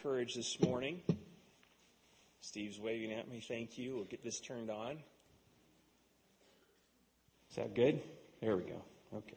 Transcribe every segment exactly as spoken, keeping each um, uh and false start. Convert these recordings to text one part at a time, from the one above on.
encouraged this morning. Steve's waving at me. Thank you. We'll get this turned on. Is that good? There we go. Okay.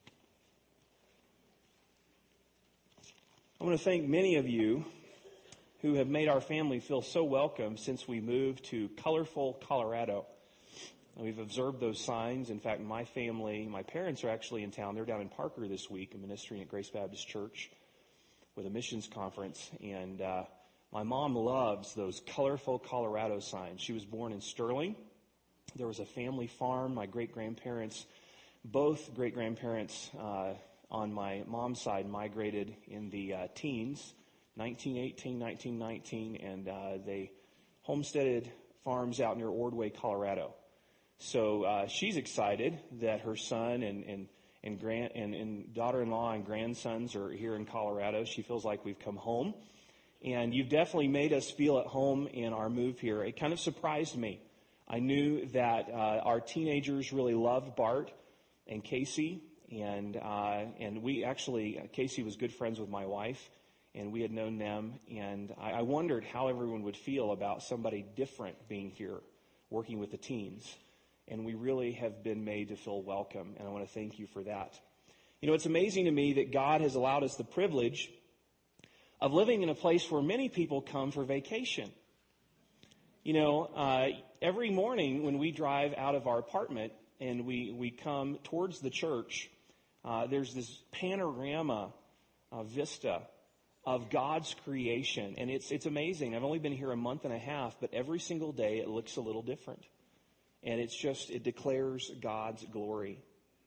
I want to thank many of you who have made our family feel so welcome since we moved to colorful Colorado. We've observed those signs. In fact, my family, my parents are actually in town. They're down in Parker this week, ministering at Grace Baptist Church with a missions conference. And uh, my mom loves those colorful Colorado signs. She was born in Sterling. There was a family farm. My great-grandparents, both great-grandparents uh, on my mom's side migrated in the uh, teens, nineteen eighteen, nineteen nineteen, and uh, they homesteaded farms out near Ordway, Colorado. So uh, she's excited that her son and and and, grand, and and daughter-in-law and grandsons are here in Colorado. She feels like we've come home, and you've definitely made us feel at home in our move here. It kind of surprised me. I knew that uh, our teenagers really loved Bart and Casey, and uh, and we actually Casey was good friends with my wife. And we had known them, and I, I wondered how everyone would feel about somebody different being here, working with the teens. And we really have been made to feel welcome, and I want to thank you for that. You know, it's amazing to me that God has allowed us the privilege of living in a place where many people come for vacation. You know, uh, every morning when we drive out of our apartment and we, we come towards the church, uh, there's this panorama uh, vista of God's creation. And it's it's amazing. I've only been here a month and a half, but every single day it looks a little different. And it's just, it declares God's glory.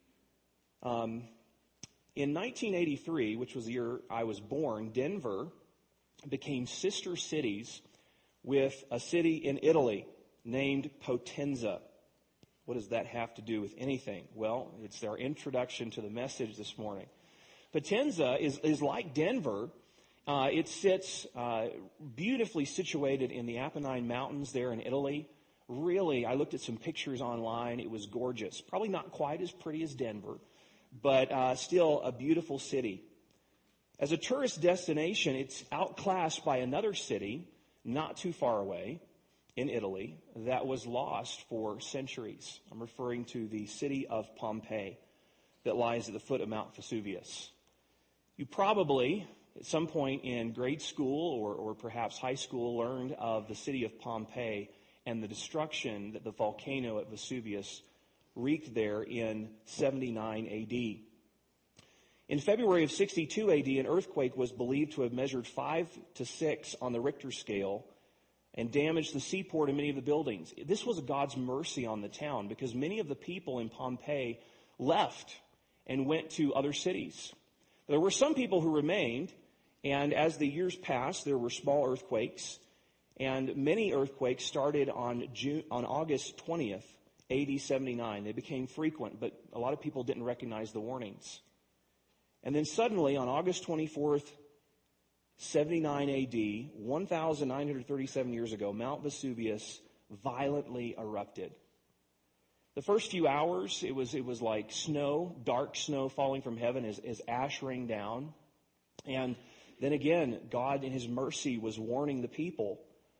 Um, in nineteen eighty-three, which was the year I was born, Denver became sister cities with a city in Italy named Potenza. What does that have to do with anything? Well, it's our introduction to the message this morning. Potenza is, is like Denver. Uh, it sits uh, beautifully situated in the Apennine Mountains there in Italy. Really, I looked at some pictures online. It was gorgeous. Probably not quite as pretty as Denver, but uh, still a beautiful city. As a tourist destination, it's outclassed by another city not too far away in Italy that was lost for centuries. I'm referring to the city of Pompeii that lies at the foot of Mount Vesuvius. You probably, at some point in grade school or, or perhaps high school, learned of the city of Pompeii and the destruction that the volcano at Vesuvius wreaked there in seventy-nine A D. In February of sixty-two A D, an earthquake was believed to have measured five to six on the Richter scale and damaged the seaport and many of the buildings. This was God's mercy on the town because many of the people in Pompeii left and went to other cities. There were some people who remained, and as the years passed, there were small earthquakes, and many earthquakes started on June, on August twentieth, A D seventy-nine. They became frequent, but a lot of people didn't recognize the warnings. And then suddenly, on August twenty-fourth, seventy-nine A D, one thousand nine hundred thirty-seven years ago, Mount Vesuvius violently erupted. The first few hours, it was it was like snow, dark snow falling from heaven as, as ash rained down. And then again, God in His mercy was warning the people.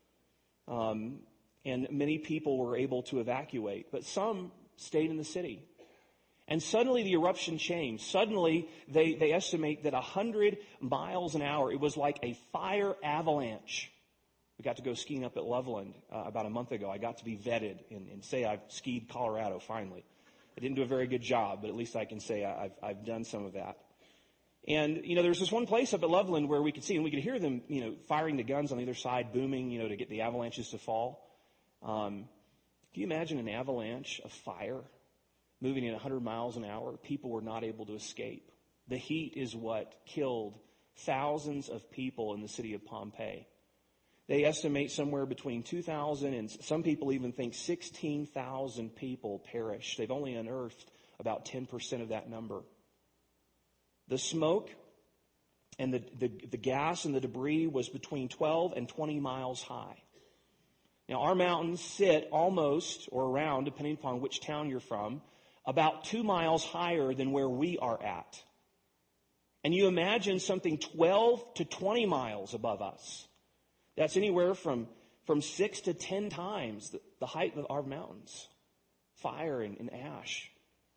Um, and many people were able to evacuate, but some stayed in the city. And suddenly the eruption changed. Suddenly they, they estimate that one hundred miles an hour, it was like a fire avalanche. We got to go skiing up at Loveland uh, about a month ago. I got to be vetted and, and say I've skied Colorado finally. I didn't do a very good job, but at least I can say I've, I've done some of that. And, you know, there's this one place up at Loveland where we could see, and we could hear them, you know, firing the guns on either side, booming, you know, to get the avalanches to fall. Um, can you imagine an avalanche of fire moving at one hundred miles an hour? People were not able to escape. The heat is what killed thousands of people in the city of Pompeii. They estimate somewhere between two thousand and some people even think sixteen thousand people perished. They've only unearthed about ten percent of that number. The smoke and the, the, the gas and the debris was between twelve and twenty miles high. Now, our mountains sit almost or around, depending upon which town you're from, about two miles higher than where we are at. And you imagine something twelve to twenty miles above us. That's anywhere from, from six to ten times the, the height of our mountains. Fire and, and ash.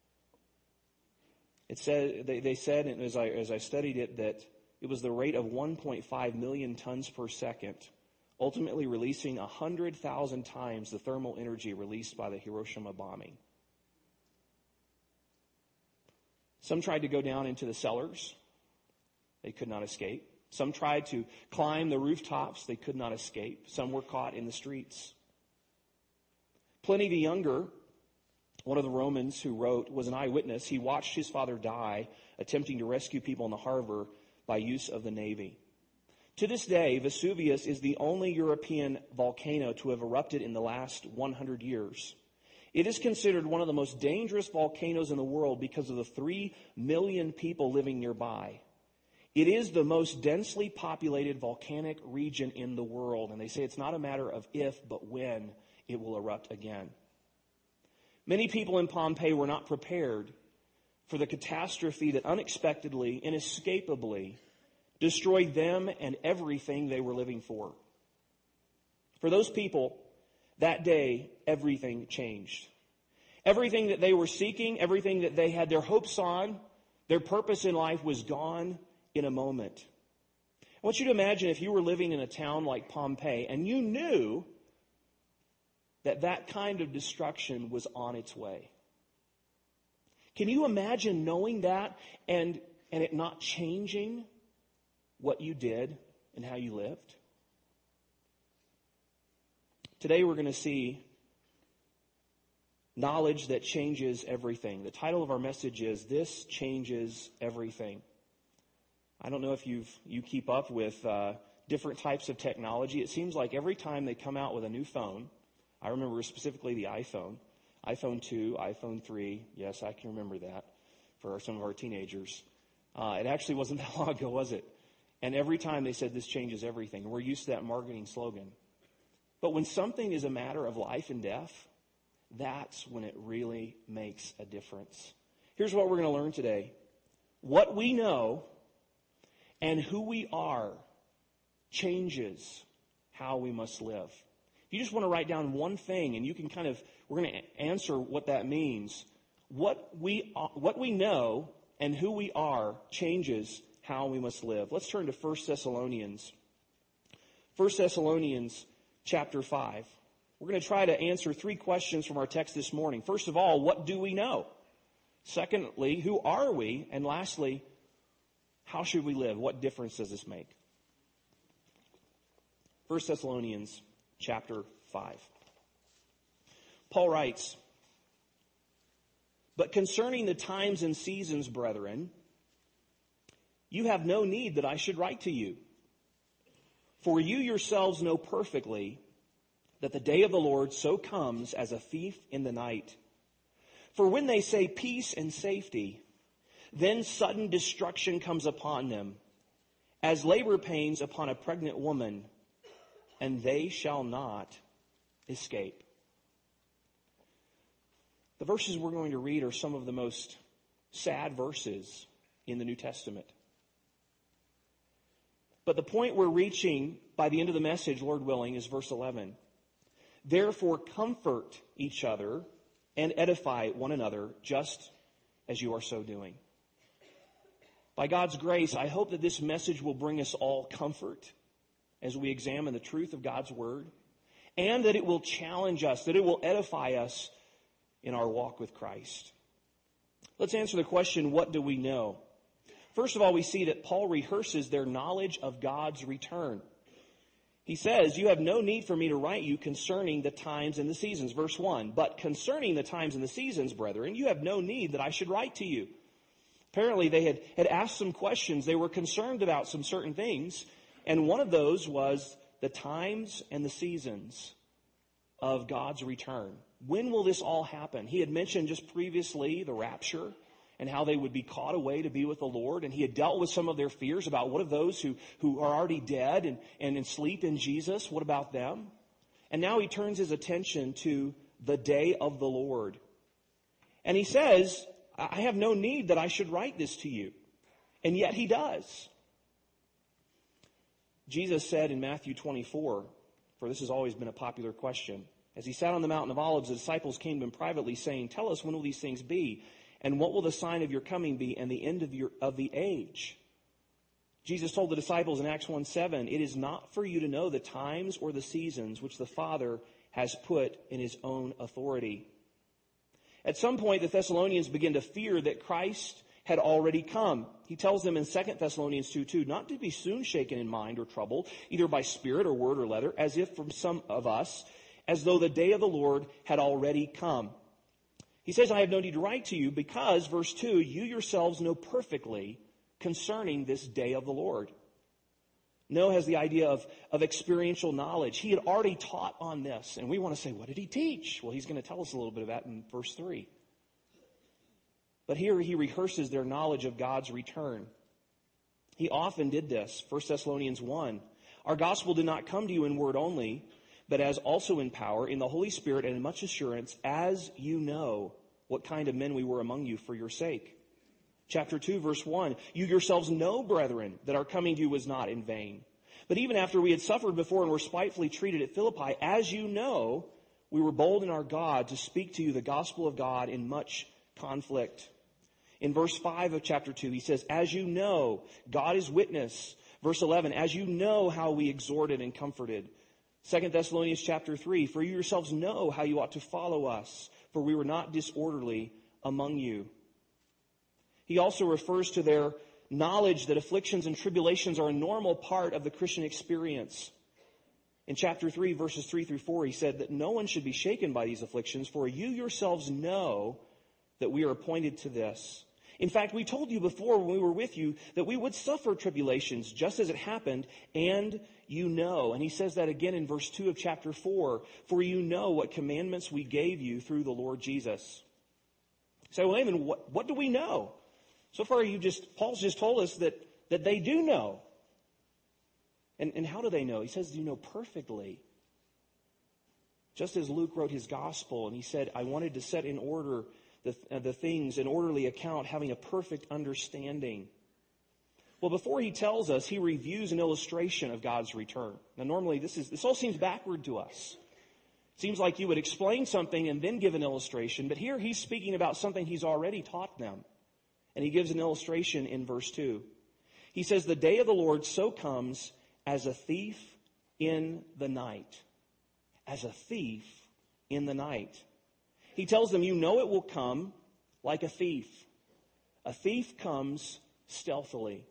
It said, they, they said, and as I, as I studied it, that it was the rate of one point five million tons per second, ultimately releasing one hundred thousand times the thermal energy released by the Hiroshima bombing. Some tried to go down into the cellars. They could not escape. Some tried to climb the rooftops. They could not escape. Some were caught in the streets. Pliny the Younger, one of the Romans who wrote, was an eyewitness. He watched his father die attempting to rescue people in the harbor by use of the navy. To this day, Vesuvius is the only European volcano to have erupted in the last one hundred years. It is considered one of the most dangerous volcanoes in the world because of the three million people living nearby. It is the most densely populated volcanic region in the world, and they say it's not a matter of if, but when it will erupt again. Many people in Pompeii were not prepared for the catastrophe that unexpectedly, inescapably destroyed them and everything they were living for. For those people, that day, everything changed. Everything that they were seeking, everything that they had their hopes on, their purpose in life was gone in a moment. I want you to imagine if you were living in a town like Pompeii and you knew that that kind of destruction was on its way. Can you imagine knowing that and, and it not changing what you did and how you lived? Today we're going to see knowledge that changes everything. The title of our message is This Changes Everything. I don't know if you've you keep up with uh, different types of technology. It seems like every time they come out with a new phone, I remember specifically the iPhone, iPhone two, iPhone three. Yes, I can remember that for some of our teenagers. Uh, it actually wasn't that long ago, was it? And every time they said this changes everything. We're used to that marketing slogan. But when something is a matter of life and death, that's when it really makes a difference. Here's what we're going to learn today. What we know and who we are changes how we must live. If you just want to write down one thing and you can kind of, we're going to answer what that means. What we, what we know and who we are changes how we must live. Let's turn to First Thessalonians. First Thessalonians chapter five. We're going to try to answer three questions from our text this morning. First of all, what do we know? Secondly, who are we? And lastly, how should we live? What difference does this make? First Thessalonians chapter five. Paul writes, "But concerning the times and seasons, brethren, you have no need that I should write to you. For you yourselves know perfectly that the day of the Lord so comes as a thief in the night. For when they say peace and safety, then sudden destruction comes upon them, as labor pains upon a pregnant woman, and they shall not escape." The verses we're going to read are some of the most sad verses in the New Testament. But the point we're reaching by the end of the message, Lord willing, is verse eleven. "Therefore comfort each other and edify one another, just as you are so doing." By God's grace, I hope that this message will bring us all comfort as we examine the truth of God's Word, and that it will challenge us, that it will edify us in our walk with Christ. Let's answer the question, what do we know? First of all, we see that Paul rehearses their knowledge of God's return. He says, "You have no need for me to write you concerning the times and the seasons." Verse one, "But concerning the times and the seasons, brethren, you have no need that I should write to you." Apparently they had, had asked some questions. They were concerned about some certain things. And one of those was the times and the seasons of God's return. When will this all happen? He had mentioned just previously the rapture and how they would be caught away to be with the Lord. And he had dealt with some of their fears about what of those who, who are already dead and, and in sleep in Jesus? What about them? And now he turns his attention to the day of the Lord. And he says, "I have no need that I should write this to you." And yet he does. Jesus said in Matthew twenty-four, for this has always been a popular question, as he sat on the mountain of Olives, the disciples came to him privately, saying, "Tell us, when will these things be? And what will the sign of your coming be and the end of your of the age?" Jesus told the disciples in Acts one seven, "It is not for you to know the times or the seasons which the Father has put in his own authority." At some point, the Thessalonians begin to fear that Christ had already come. He tells them in Second Thessalonians two two, not to be soon shaken in mind or troubled, either by spirit or word or letter, as if from some of us, as though the day of the Lord had already come. He says, "I have no need to write to you because," verse two, "you yourselves know perfectly concerning this day of the Lord." Noah has the idea of, of experiential knowledge. He had already taught on this. And we want to say, what did he teach? Well, he's going to tell us a little bit of that in verse three. But here he rehearses their knowledge of God's return. He often did this. First Thessalonians one, "Our gospel did not come to you in word only, but as also in power, in the Holy Spirit, and in much assurance, as you know what kind of men we were among you for your sake." Chapter two, verse one, "You yourselves know, brethren, that our coming to you was not in vain. But even after we had suffered before and were spitefully treated at Philippi, as you know, we were bold in our God to speak to you the gospel of God in much conflict." In verse five of chapter two, he says, "As you know, God is witness." Verse eleven, "As you know how we exhorted and comforted." Second Thessalonians chapter three, "For you yourselves know how you ought to follow us, for we were not disorderly among you." He also refers to their knowledge that afflictions and tribulations are a normal part of the Christian experience. In chapter three, verses three through four, he said that no one should be shaken by these afflictions, for you yourselves know that we are appointed to this. In fact, we told you before when we were with you that we would suffer tribulations just as it happened, and you know. And he says that again in verse two of chapter four, "For you know what commandments we gave you through the Lord Jesus." So, well, Amen, what, what do we know? So far, you just Paul's just told us that, that they do know. And, and how do they know? He says, "You know perfectly." Just as Luke wrote his gospel, and he said, "I wanted to set in order the, uh, the things, an orderly account, having a perfect understanding." Well, before he tells us, he reviews an illustration of God's return. Now, normally, this is this all seems backward to us. It seems like you would explain something and then give an illustration, but here he's speaking about something he's already taught them. And he gives an illustration in verse two. He says, "The day of the Lord so comes as a thief in the night." As a thief in the night. He tells them, you know it will come like a thief. A thief comes stealthily.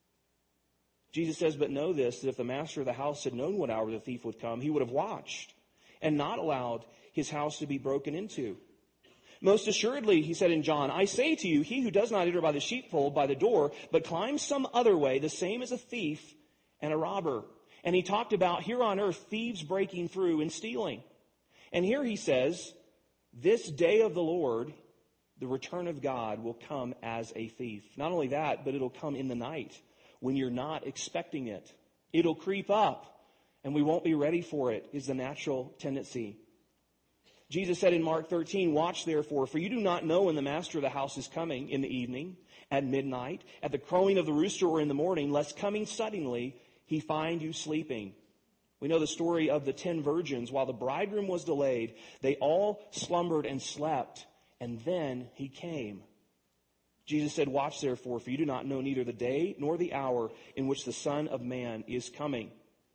Jesus says, "But know this, that if the master of the house had known what hour the thief would come, he would have watched and not allowed his house to be broken into. Most assuredly," he said in John, "I say to you, he who does not enter by the sheepfold by the door, but climbs some other way, the same is a thief and a robber." And he talked about here on earth, thieves breaking through and stealing. And here he says, this day of the Lord, the return of God, will come as a thief. Not only that, but it'll come in the night when you're not expecting it. It'll creep up and we won't be ready for it, is the natural tendency. Jesus said in Mark thirteen, "Watch therefore, for you do not know when the master of the house is coming, in the evening, at midnight, at the crowing of the rooster, or in the morning, lest coming suddenly he find you sleeping." We know the story of the ten virgins. While the bridegroom was delayed, they all slumbered and slept, and then he came. Jesus said, "Watch therefore, for you do not know neither the day nor the hour in which the Son of Man is coming."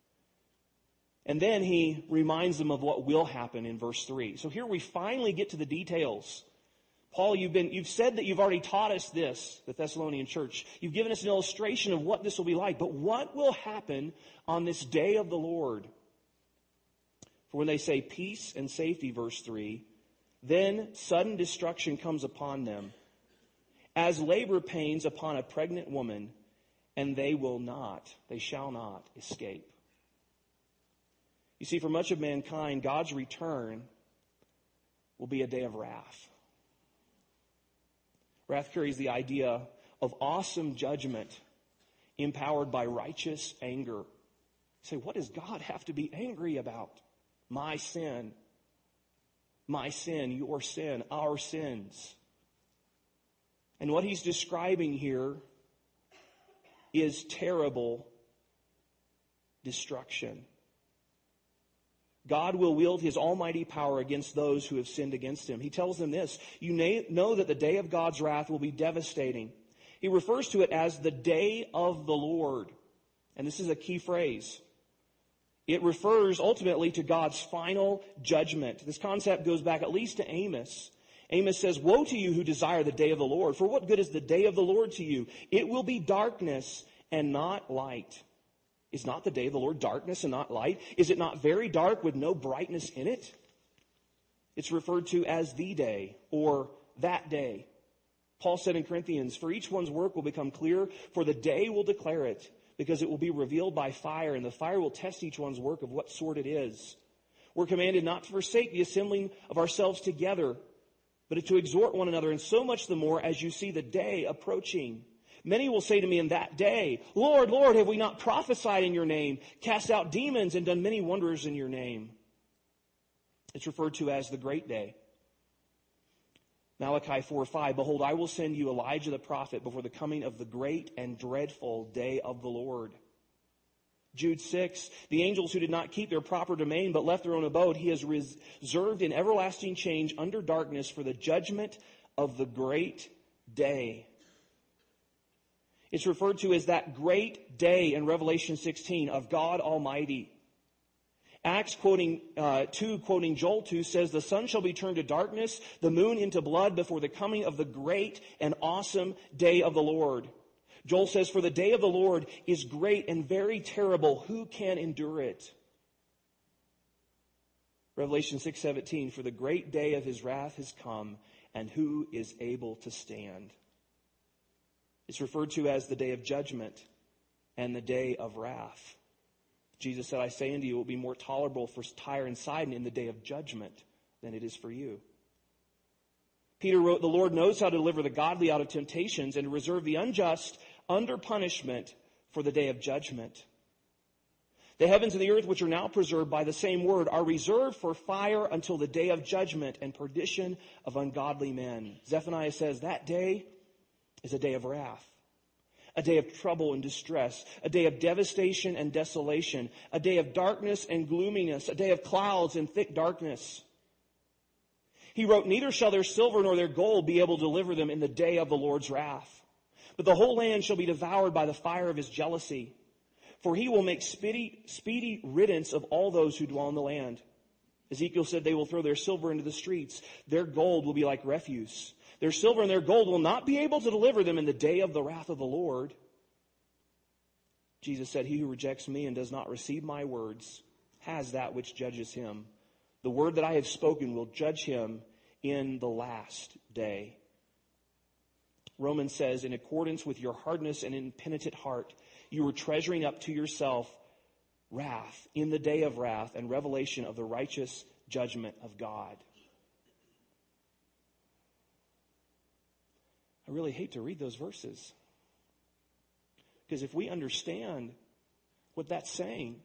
And then he reminds them of what will happen in verse three. So here we finally get to the details. Paul, you've been, you've said that you've already taught us this, the Thessalonian church. You've given us an illustration of what this will be like. But what will happen on this day of the Lord? For when they say peace and safety, verse three, then sudden destruction comes upon them, as labor pains upon a pregnant woman, and they will not, they shall not escape. You see, for much of mankind, God's return will be a day of wrath. Wrath carries the idea of awesome judgment empowered by righteous anger. You say, what does God have to be angry about? My sin. My sin, your sin, our sins. And what he's describing here is terrible destruction. God will wield his almighty power against those who have sinned against him. He tells them this, you know that the day of God's wrath will be devastating. He refers to it as the day of the Lord. And this is a key phrase. It refers ultimately to God's final judgment. This concept goes back at least to Amos. Amos says, woe to you who desire the day of the Lord. For what good is the day of the Lord to you? It will be darkness and not light. Is not the day of the Lord darkness and not light? Is it not very dark with no brightness in it? It's referred to as the day or that day. Paul said in Corinthians, for each one's work will become clear, for the day will declare it, because it will be revealed by fire, and the fire will test each one's work of what sort it is. We're commanded not to forsake the assembling of ourselves together, but to exhort one another, and so much the more as you see the day approaching. Many will say to me in that day, Lord, Lord, have we not prophesied in your name, cast out demons, and done many wonders in your name? It's referred to as the great day. Malachi four five, behold, I will send you Elijah the prophet before the coming of the great and dreadful day of the Lord. Jude six, the angels who did not keep their proper domain but left their own abode, he has reserved in everlasting change under darkness for the judgment of the great day. It's referred to as that great day in Revelation sixteen of God Almighty. Acts quoting uh, two, quoting Joel two, says, the sun shall be turned to darkness, the moon into blood before the coming of the great and awesome day of the Lord. Joel says, for the day of the Lord is great and very terrible. Who can endure it? Revelation six seventeen, for the great day of his wrath has come, and who is able to stand? It's referred to as the day of judgment and the day of wrath. Jesus said, I say unto you, it will be more tolerable for Tyre and Sidon in the day of judgment than it is for you. Peter wrote, the Lord knows how to deliver the godly out of temptations and to reserve the unjust under punishment for the day of judgment. The heavens and the earth, which are now preserved by the same word, are reserved for fire until the day of judgment and perdition of ungodly men. Zephaniah says that day is a day of wrath, a day of trouble and distress, a day of devastation and desolation, a day of darkness and gloominess, a day of clouds and thick darkness. He wrote, neither shall their silver nor their gold be able to deliver them in the day of the Lord's wrath. But the whole land shall be devoured by the fire of his jealousy. For he will make speedy, speedy riddance of all those who dwell in the land. Ezekiel said they will throw their silver into the streets. Their gold will be like refuse. Their silver and their gold will not be able to deliver them in the day of the wrath of the Lord. Jesus said, he who rejects me and does not receive my words has that which judges him. The word that I have spoken will judge him in the last day. Romans says, in accordance with your hardness and impenitent heart, you are treasuring up to yourself wrath in the day of wrath and revelation of the righteous judgment of God. I really hate to read those verses. Because if we understand what that's saying,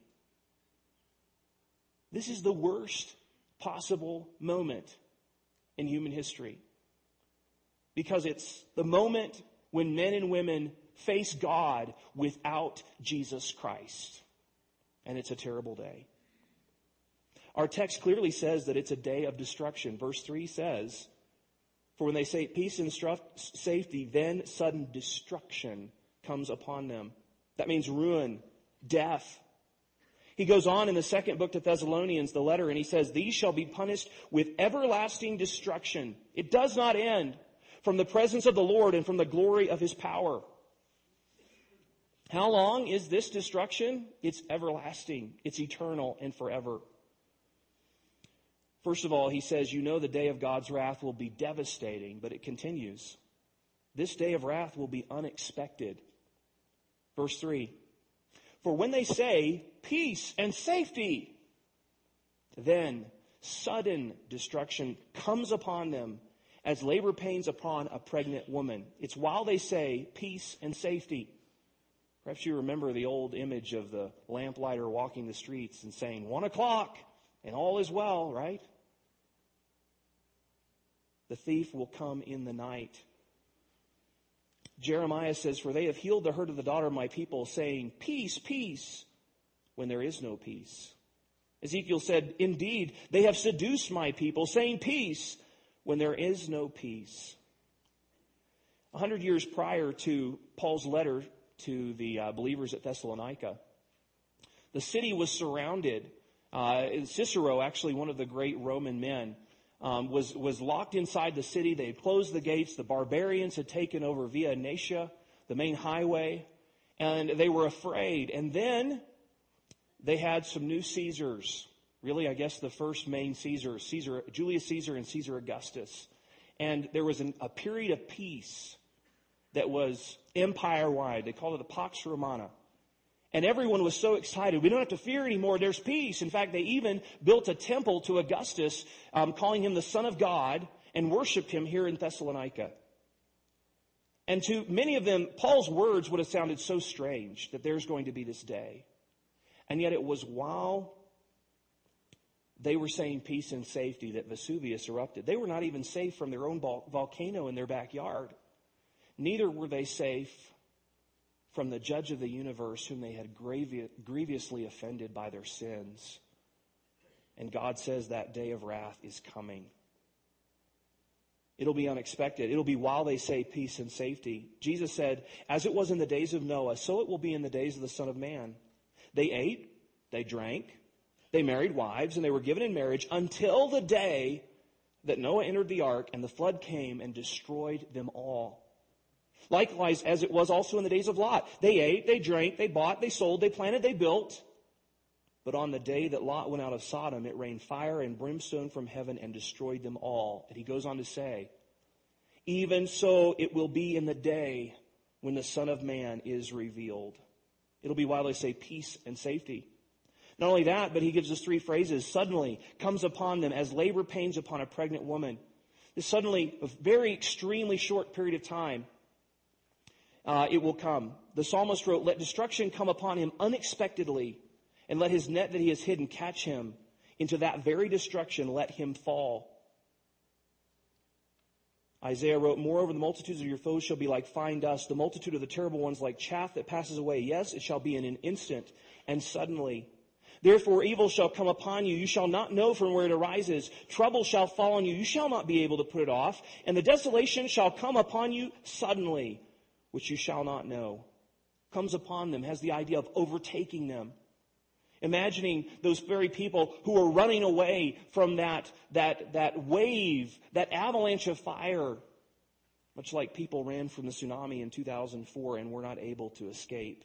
this is the worst possible moment in human history. Because it's the moment when men and women face God without Jesus Christ. And it's a terrible day. Our text clearly says that it's a day of destruction. Verse three says, for when they say peace and safety, then sudden destruction comes upon them. That means ruin, death. He goes on in the second book to Thessalonians, the letter, and he says, these shall be punished with everlasting destruction. It does not end from the presence of the Lord and from the glory of his power. How long is this destruction? It's everlasting. It's eternal and forever. First of all, he says, you know the day of God's wrath will be devastating, but it continues. This day of wrath will be unexpected. Verse three, for when they say peace and safety, then sudden destruction comes upon them as labor pains upon a pregnant woman. It's while they say peace and safety. Perhaps you remember the old image of the lamplighter walking the streets and saying, one o'clock and all is well, right? The thief will come in the night. Jeremiah says, for they have healed the hurt of the daughter of my people, saying, peace, peace, when there is no peace. Ezekiel said, indeed, they have seduced my people, saying peace, when there is no peace. A hundred years prior to Paul's letter to the uh, believers at Thessalonica, the city was surrounded. Uh, Cicero, actually one of the great Roman men, um, was, was locked inside the city. They had closed the gates. The barbarians had taken over Via Egnatia, the main highway, and they were afraid. And then they had some new Caesars. Really, I guess the first main Caesar, Caesar, Julius Caesar and Caesar Augustus. And there was an, a period of peace that was empire-wide. They called it the Pax Romana. And everyone was so excited. We don't have to fear anymore. There's peace. In fact, they even built a temple to Augustus, um, calling him the Son of God, and worshiped him here in Thessalonica. And to many of them, Paul's words would have sounded so strange that there's going to be this day. And yet it was while they were saying peace and safety that Vesuvius erupted. They were not even safe from their own vol- volcano in their backyard. Neither were they safe from the judge of the universe, whom they had gravi- grievously offended by their sins. And God says that day of wrath is coming. It'll be unexpected. It'll be while they say peace and safety. Jesus said, as it was in the days of Noah, so it will be in the days of the Son of Man. They ate, they drank, they married wives, and they were given in marriage until the day that Noah entered the ark and the flood came and destroyed them all. Likewise, as it was also in the days of Lot. They ate, they drank, they bought, they sold, they planted, they built. But on the day that Lot went out of Sodom, it rained fire and brimstone from heaven and destroyed them all. And he goes on to say, even so it will be in the day when the Son of Man is revealed. It'll be while they say peace and safety. Not only that, but he gives us three phrases. Suddenly comes upon them as labor pains upon a pregnant woman. This suddenly, a very extremely short period of time, uh, it will come. The psalmist wrote, let destruction come upon him unexpectedly, and let his net that he has hidden catch him. Into that very destruction let him fall. Isaiah wrote, moreover, the multitudes of your foes shall be like fine dust, the multitude of the terrible ones like chaff that passes away. Yes, it shall be in an instant and suddenly. Therefore evil shall come upon you. You shall not know from where it arises. Trouble shall fall on you. You shall not be able to put it off. And the desolation shall come upon you suddenly, which you shall not know. Comes upon them has the idea of overtaking them. Imagining those very people who are running away from that, that, that wave, that avalanche of fire, much like people ran from the tsunami in two thousand four and were not able to escape.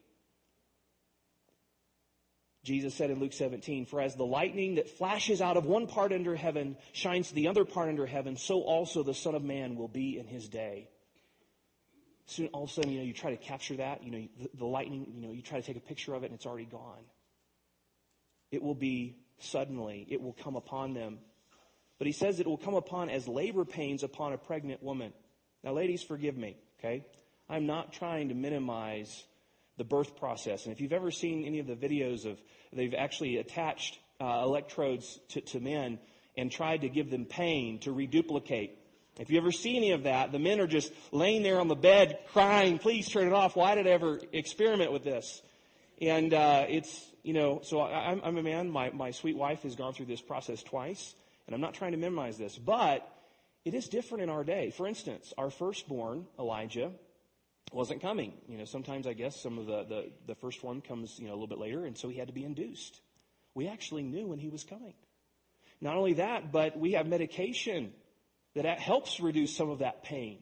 Jesus said in Luke seventeen, for as the lightning that flashes out of one part under heaven shines to the other part under heaven, so also the Son of Man will be in his day. Soon, all of a sudden, you know, you try to capture that, you know, the, the lightning, you know, you try to take a picture of it and it's already gone. It will be suddenly. It will come upon them. But he says it will come upon as labor pains upon a pregnant woman. Now, ladies, forgive me, okay? I'm not trying to minimize the birth process. And if you've ever seen any of the videos of, they've actually attached uh, electrodes to, to men and tried to give them pain to reduplicate. If you ever see any of that, the men are just laying there on the bed crying, please turn it off. Why did I ever experiment with this? And uh, it's, you know, so I, I'm, I'm a man. My, my sweet wife has gone through this process twice. And I'm not trying to minimize this. But it is different in our day. For instance, our firstborn, Elijah, wasn't coming. You know, sometimes I guess some of the, the, the first one comes, you know, a little bit later. And so he had to be induced. We actually knew when he was coming. Not only that, but we have medication that helps reduce some of that pain.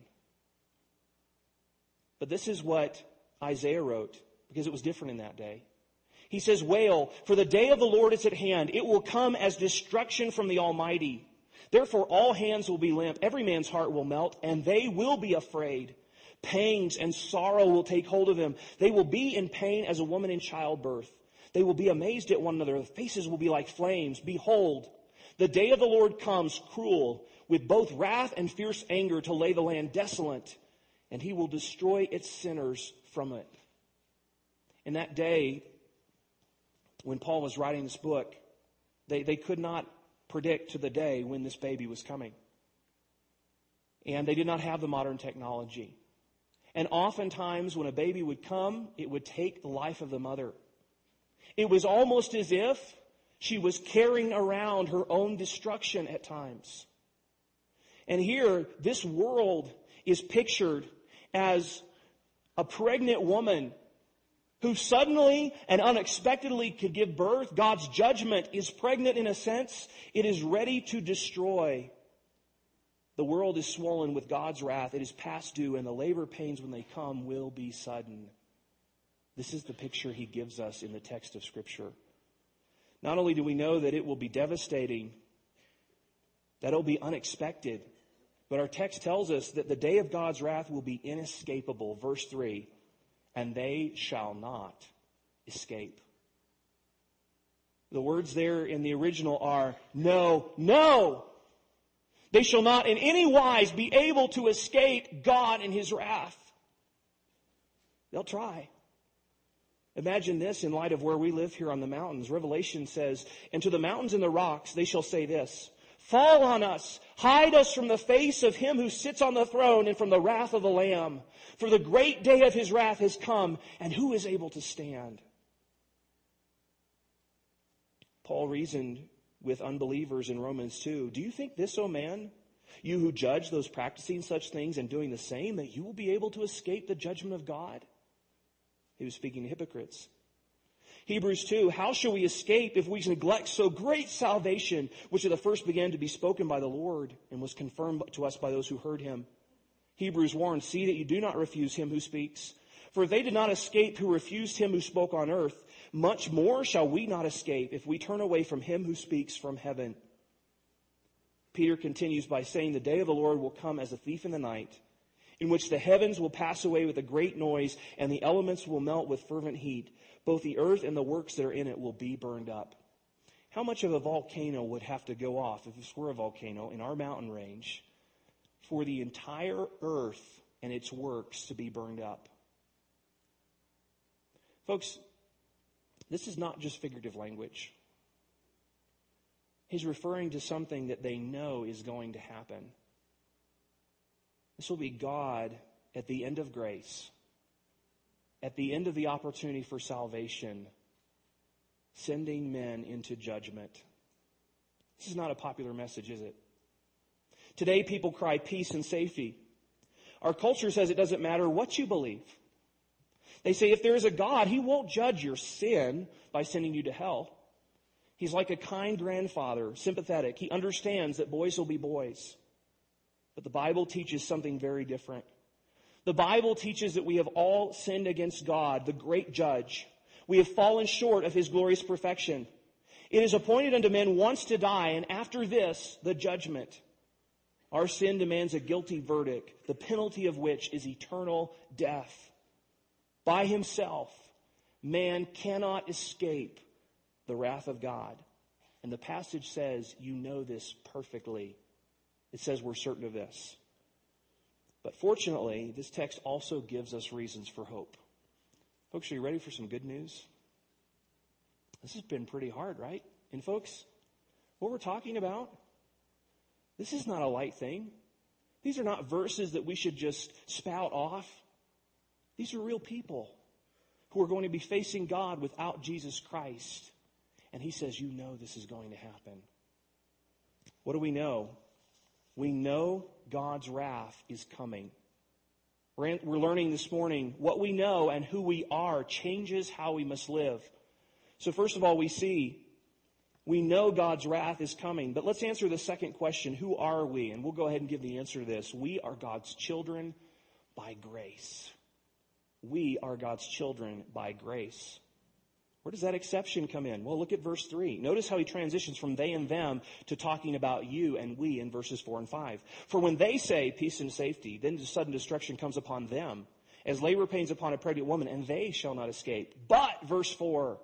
But this is what Isaiah wrote, because it was different in that day. He says, wail, for the day of the Lord is at hand. It will come as destruction from the Almighty. Therefore all hands will be limp, every man's heart will melt, and they will be afraid. Pangs and sorrow will take hold of them. They will be in pain as a woman in childbirth. They will be amazed at one another. Their faces will be like flames. Behold, the day of the Lord comes cruel, with both wrath and fierce anger to lay the land desolate, and he will destroy its sinners from it. In that day, when Paul was writing this book, they, they could not predict to the day when this baby was coming. And they did not have the modern technology. And oftentimes when a baby would come, it would take the life of the mother. It was almost as if she was carrying around her own destruction at times. And here, this world is pictured as a pregnant woman who suddenly and unexpectedly could give birth. God's judgment is pregnant in a sense. It is ready to destroy. The world is swollen with God's wrath. It is past due, and the labor pains when they come will be sudden. This is the picture he gives us in the text of Scripture. Not only do we know that it will be devastating, that it will be unexpected, but our text tells us that the day of God's wrath will be inescapable. Verse three, and they shall not escape. The words there in the original are, no, no! They shall not in any wise be able to escape God and His wrath. They'll try. Imagine this in light of where we live here on the mountains. Revelation says, and to the mountains and the rocks they shall say this, fall on us, hide us from the face of Him who sits on the throne and from the wrath of the Lamb. For the great day of His wrath has come, and who is able to stand? Paul reasoned with unbelievers in Romans two. Do you think this, O man, you who judge those practicing such things and doing the same, that you will be able to escape the judgment of God? He was speaking to hypocrites. Hebrews two, how shall we escape if we neglect so great salvation, which at the first began to be spoken by the Lord and was confirmed to us by those who heard Him? Hebrews warns, see that you do not refuse Him who speaks. For if they did not escape who refused Him who spoke on earth, much more shall we not escape if we turn away from Him who speaks from heaven. Peter continues by saying, the day of the Lord will come as a thief in the night, in which the heavens will pass away with a great noise, and the elements will melt with fervent heat. Both the earth and the works that are in it will be burned up. How much of a volcano would have to go off, if this were a volcano, in our mountain range, for the entire earth and its works to be burned up? Folks, this is not just figurative language. He's referring to something that they know is going to happen. This will be God at the end of grace, at the end of the opportunity for salvation, sending men into judgment. This is not a popular message, is it? Today people cry peace and safety. Our culture says it doesn't matter what you believe. They say if there is a God, He won't judge your sin by sending you to hell. He's like a kind grandfather, sympathetic. He understands that boys will be boys. But the Bible teaches something very different. The Bible teaches that we have all sinned against God, the great judge. We have fallen short of His glorious perfection. It is appointed unto men once to die, and after this, the judgment. Our sin demands a guilty verdict, the penalty of which is eternal death. By himself, man cannot escape the wrath of God. And the passage says, you know this perfectly. It says we're certain of this. But fortunately, this text also gives us reasons for hope. Folks, are you ready for some good news? This has been pretty hard, right? And folks, what we're talking about, this is not a light thing. These are not verses that we should just spout off. These are real people who are going to be facing God without Jesus Christ. And He says, you know this is going to happen. What do we know? We know God's wrath is coming. We're learning this morning what we know and who we are changes how we must live. So first of all, we see, we know God's wrath is coming. But let's answer the second question, who are we? And we'll go ahead and give the answer to this. We are God's children by grace. We are God's children by grace. Where does that exception come in? Well, look at verse three. Notice how he transitions from they and them to talking about you and we in verses four and five. For when they say peace and safety, then sudden destruction comes upon them, as labor pains upon a pregnant woman, and they shall not escape. But, verse four,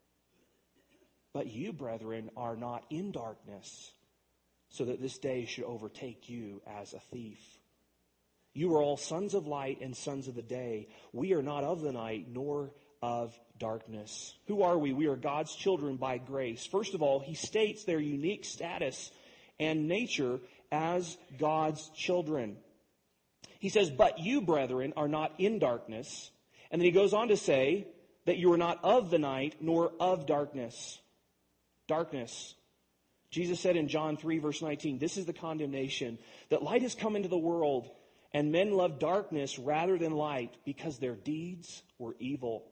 but you, brethren, are not in darkness, so that this day should overtake you as a thief. You are all sons of light and sons of the day. We are not of the night, nor of darkness. Who are we? We are God's children by grace. First of all, he states their unique status and nature as God's children. He says, but you, brethren, are not in darkness. And then he goes on to say that you are not of the night nor of darkness. Darkness. Jesus said in John three, verse nineteen, this is the condemnation, that light has come into the world, and men love darkness rather than light because their deeds were evil.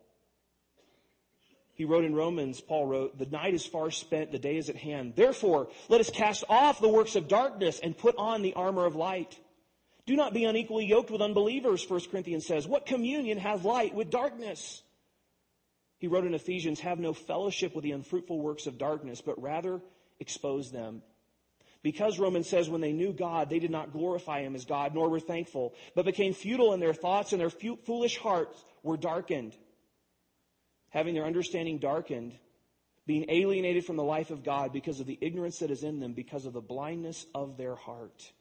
He wrote in Romans, Paul wrote, the night is far spent, the day is at hand. Therefore, let us cast off the works of darkness and put on the armor of light. Do not be unequally yoked with unbelievers, First Corinthians says. What communion has light with darkness? He wrote in Ephesians, have no fellowship with the unfruitful works of darkness, but rather expose them. Because Romans says when they knew God, they did not glorify him as God, nor were thankful, but became futile in their thoughts, and their foolish hearts were darkened. Having their understanding darkened, being alienated from the life of God because of the ignorance that is in them, because of the blindness of their heart.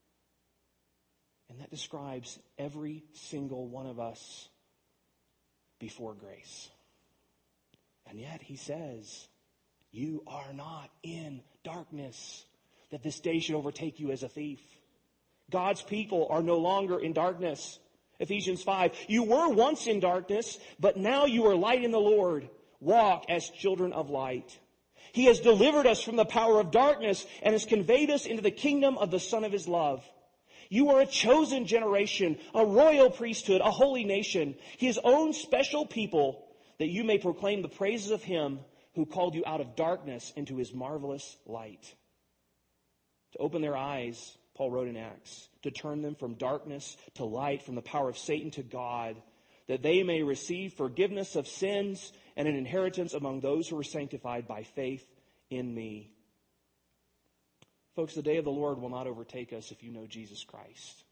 And that describes every single one of us before grace. And yet he says, you are not in darkness, that this day should overtake you as a thief. God's people are no longer in darkness. Ephesians five, you were once in darkness, but now you are light in the Lord. Walk as children of light. He has delivered us from the power of darkness and has conveyed us into the kingdom of the Son of his love. You are a chosen generation, a royal priesthood, a holy nation, his own special people, that you may proclaim the praises of him who called you out of darkness into his marvelous light. To open their eyes, Paul wrote in Acts, to turn them from darkness to light, from the power of Satan to God, that they may receive forgiveness of sins and an inheritance among those who are sanctified by faith in me. Folks, the day of the Lord will not overtake us if you know Jesus Christ.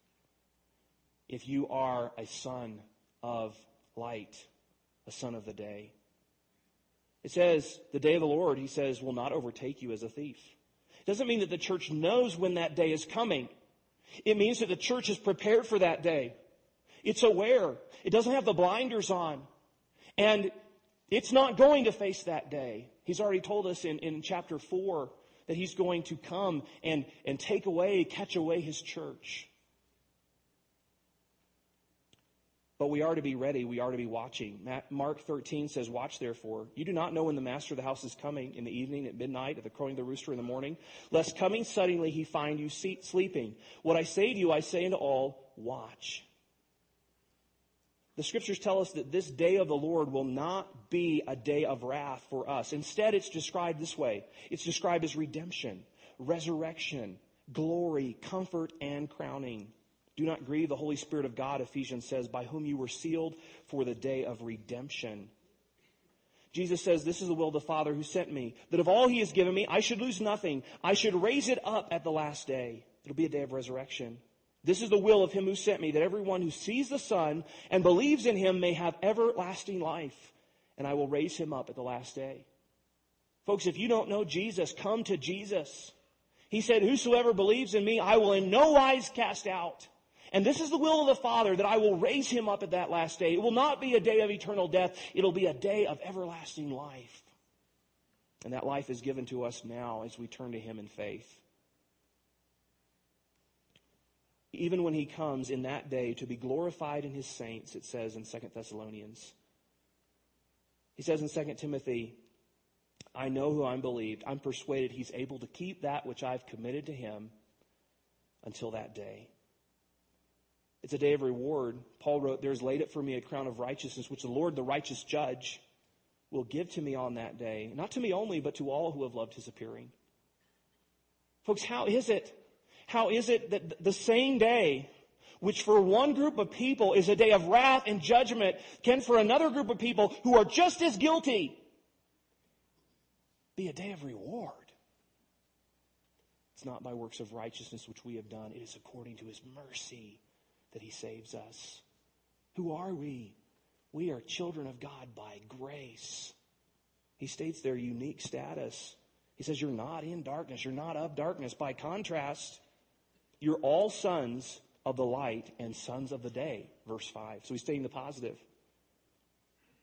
If you are a son of light, a son of the day. It says, the day of the Lord, he says, will not overtake you as a thief. It doesn't mean that the church knows when that day is coming. It means that the church is prepared for that day. It's aware. It doesn't have the blinders on. And it's not going to face that day. He's already told us in, in chapter four that he's going to come and, and take away, catch away his church. But we are to be ready. We are to be watching. Mark thirteen says, watch therefore. You do not know when the master of the house is coming, in the evening, at midnight, at the crowing of the rooster in the morning, lest coming suddenly he find you sleeping. What I say to you, I say unto all, watch. The scriptures tell us that this day of the Lord will not be a day of wrath for us. Instead, it's described this way. It's described as redemption, resurrection, glory, comfort, and crowning. Do not grieve the Holy Spirit of God, Ephesians says, by whom you were sealed for the day of redemption. Jesus says, this is the will of the Father who sent me, that of all he has given me, I should lose nothing. I should raise it up at the last day. It'll be a day of resurrection. This is the will of him who sent me, that everyone who sees the Son and believes in him may have everlasting life, and I will raise him up at the last day. Folks, if you don't know Jesus, come to Jesus. He said, whosoever believes in me, I will in no wise cast out. And this is the will of the Father, that I will raise him up at that last day. It will not be a day of eternal death. It'll be a day of everlasting life. And that life is given to us now as we turn to him in faith. Even when he comes in that day to be glorified in his saints, it says in Second Thessalonians. He says in Second Timothy, I know who I'm believed. I'm persuaded he's able to keep that which I've committed to him until that day. It's a day of reward. Paul wrote, there's laid up for me a crown of righteousness, which the Lord, the righteous judge, will give to me on that day. Not to me only, but to all who have loved his appearing. Folks, how is it? How is it that the same day, which for one group of people is a day of wrath and judgment, can for another group of people who are just as guilty be a day of reward? It's not by works of righteousness which we have done. It is according to his mercy that he saves us. Who are we? We are children of God by grace. He states their unique status. He says, you're not in darkness. You're not of darkness. By contrast, you're all sons of the light and sons of the day. Verse five. So he's stating the positive.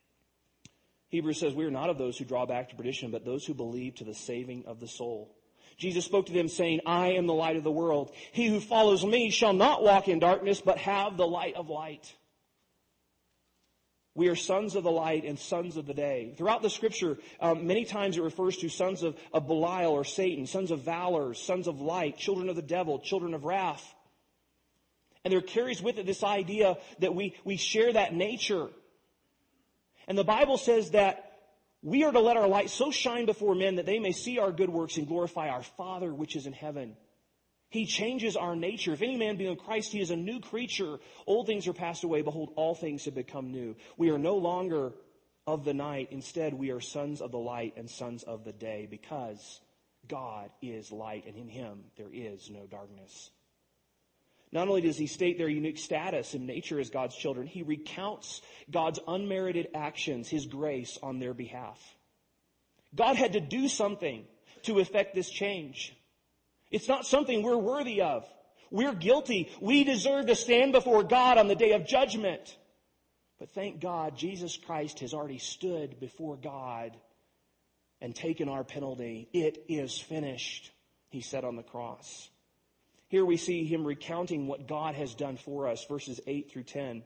Hebrews says, we are not of those who draw back to perdition, but those who believe to the saving of the soul. Jesus spoke to them saying, I am the light of the world. He who follows me shall not walk in darkness, but have the light of light. We are sons of the light and sons of the day. Throughout the scripture, um, many times it refers to sons of, of Belial or Satan, sons of valor, sons of light, children of the devil, children of wrath. And there carries with it this idea that we, we share that nature. And the Bible says that we are to let our light so shine before men that they may see our good works and glorify our Father which is in heaven. He changes our nature. If any man be in Christ, he is a new creature. Old things are passed away. Behold, all things have become new. We are no longer of the night. Instead, we are sons of the light and sons of the day, because God is light, and in him there is no darkness. Not only does he state their unique status and nature as God's children, he recounts God's unmerited actions, his grace on their behalf. God had to do something to effect this change. It's not something we're worthy of. We're guilty. We deserve to stand before God on the day of judgment. But thank God, Jesus Christ has already stood before God and taken our penalty. It is finished, he said on the cross. Here we see him recounting what God has done for us, verses eight through ten.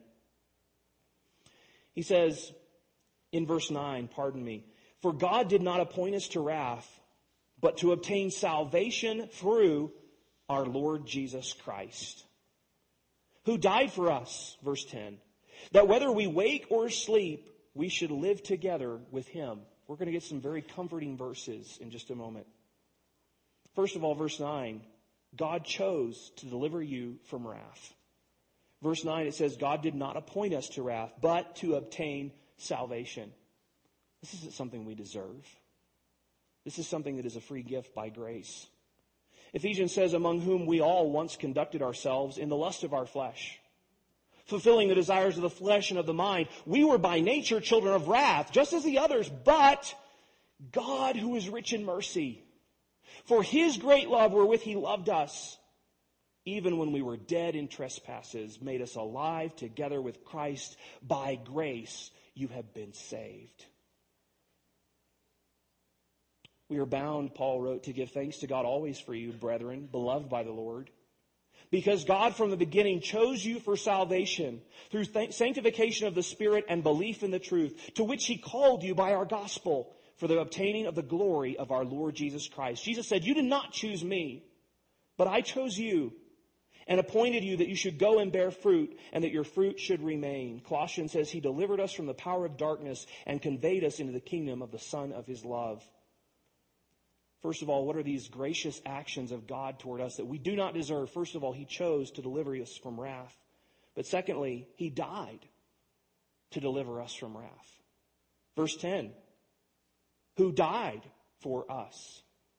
He says in verse nine, pardon me, for God did not appoint us to wrath, but to obtain salvation through our Lord Jesus Christ, who died for us, verse ten, that whether we wake or sleep, we should live together with him. We're going to get some very comforting verses in just a moment. First of all, verse nine, God chose to deliver you from wrath. Verse nine, it says, God did not appoint us to wrath, but to obtain salvation. This isn't something we deserve. This is something that is a free gift by grace. Ephesians says, among whom we all once conducted ourselves in the lust of our flesh, fulfilling the desires of the flesh and of the mind. We were by nature children of wrath, just as the others, but God, who is rich in mercy, for his great love wherewith he loved us, even when we were dead in trespasses, made us alive together with Christ. By grace you have been saved. We are bound, Paul wrote, to give thanks to God always for you, brethren, beloved by the Lord, because God from the beginning chose you for salvation through th- sanctification of the Spirit and belief in the truth, to which he called you by our gospel for the obtaining of the glory of our Lord Jesus Christ. Jesus said, you did not choose me, but I chose you and appointed you that you should go and bear fruit, and that your fruit should remain. Colossians says he delivered us from the power of darkness and conveyed us into the kingdom of the Son of his love. First of all, what are these gracious actions of God toward us that we do not deserve? First of all, he chose to deliver us from wrath. But secondly, he died to deliver us from wrath. Verse ten, who died for us.